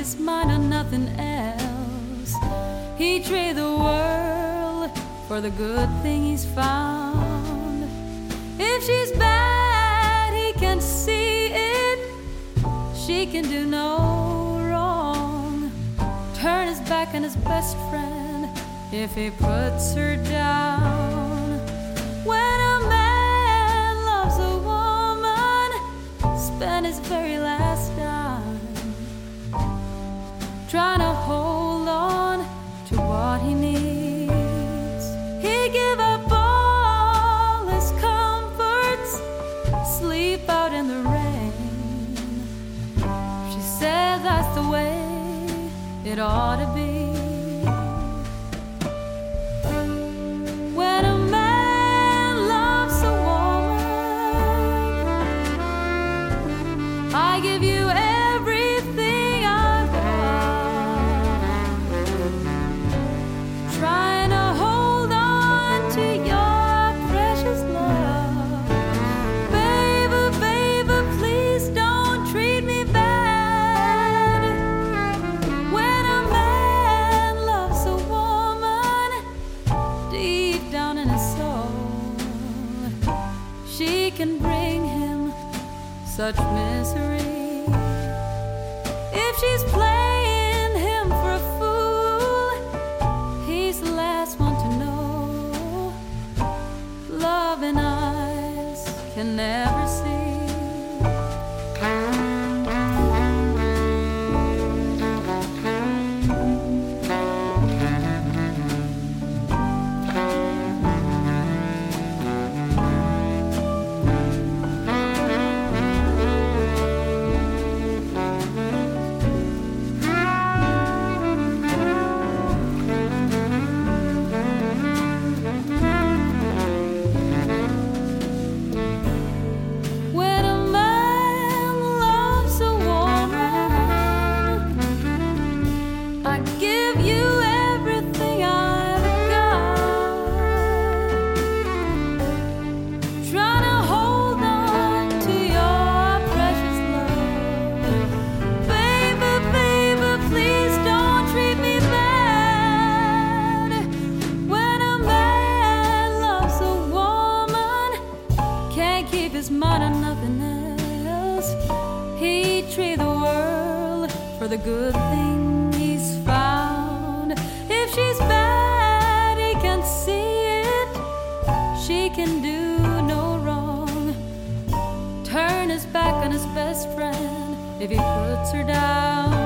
his mind on nothing else. He'd trade the world for the good thing he's found. If she's bad, he can see it. She can do no wrong. Turn his back on his best friend if he puts her down. When a man loves a woman, spend his very last dime trying to hold on to what he needs. He give up all his comforts, sleep out in the rain. She said that's the way it ought to be. When a man loves a woman, I give you everything I've got, trying to hold on to your precious love. Baby, baby, please don't treat me bad. When a man loves a woman, deep down in his soul, she can bring him such misery. If she's playing him for a fool, he's the last one to know. Love and eyes can never see. When a man loves a woman, I give you everything I've got, trying to hold on to your precious love. Baby, baby, please don't treat me bad. When a man loves a woman, can't keep his mind on nothing else. He'd trade the world for the good thing he's found. If she's bad, he can see it. She can do no wrong. Turn his back on his best friend if he puts her down.